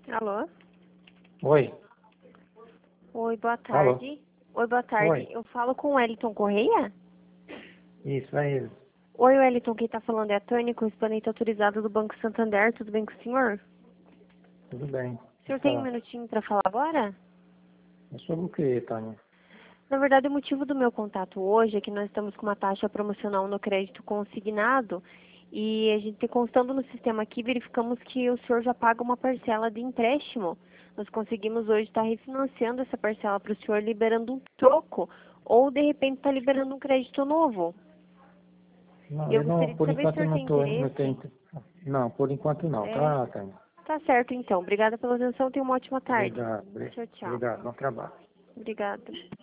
Alô? Oi. Oi, boa Alô? tarde. Oi, boa tarde. Oi. Eu falo com o Wellington Correia? Isso, é ele. Oi, Wellington, quem tá falando é a Tânia, correspondente autorizado do Banco Santander. Tudo bem com o senhor? Tudo bem. O senhor tem um Tá. minutinho para falar agora? É sobre o que, Tânia? Na verdade, o motivo do meu contato hoje é que nós estamos com uma taxa promocional no crédito consignado e a gente constando no sistema aqui, verificamos que o senhor já paga uma parcela de empréstimo. Nós conseguimos hoje estar refinanciando essa parcela para o senhor, liberando um troco ou, de repente, está liberando um crédito novo. Não, Eu eu não, gostaria de por saber se o enquanto eu senhor não tem tô, não interesse. tenho. Não, por enquanto não, É, tá, Tânia? tá certo então. Obrigada pela atenção. Tenha uma ótima tarde. Obrigado, Tchau, tchau. obrigado, bom trabalho. Obrigada.